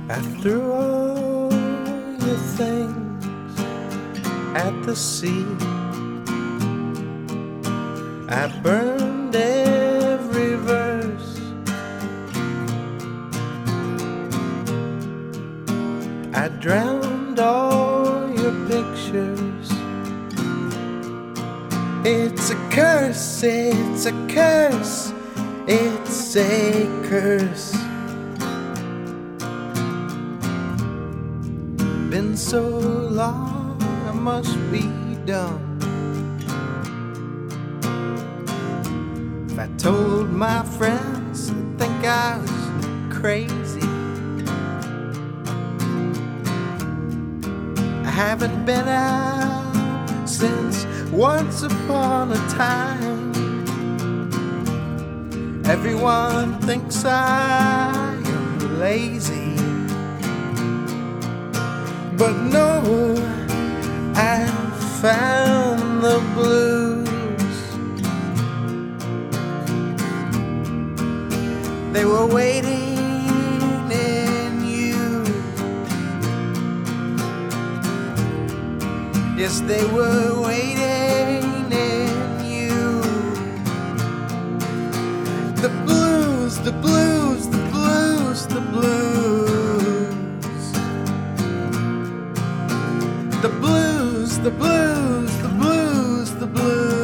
I threw all your things at the sea. I burned every verse. I drowned all your pictures. It's a curse, it's a curse, it's a curse. Been so long, I must be done. If I told my friends, they'd think I was crazy. I haven't been out since once upon a time. Everyone thinks I am lazy, but no, I found the blues. They were waiting in you. Yes, they were waiting in you. The blues, the blues, the blues, the blues. The blues, the blues, the blues, the blues.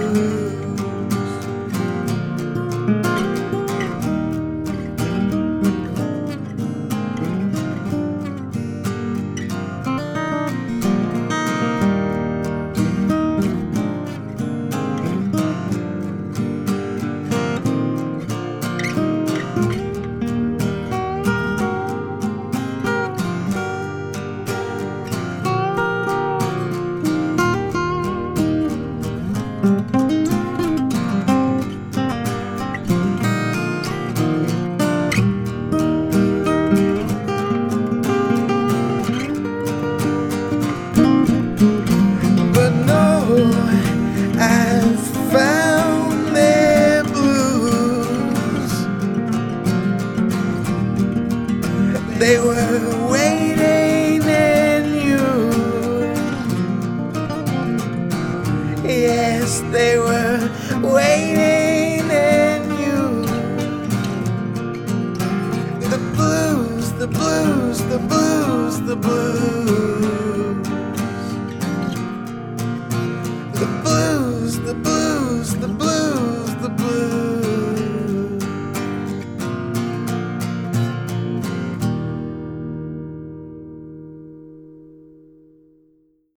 I found their blues. They were waiting in you. Yes, they were waiting in you. The blues, the blues, the blues, the blues.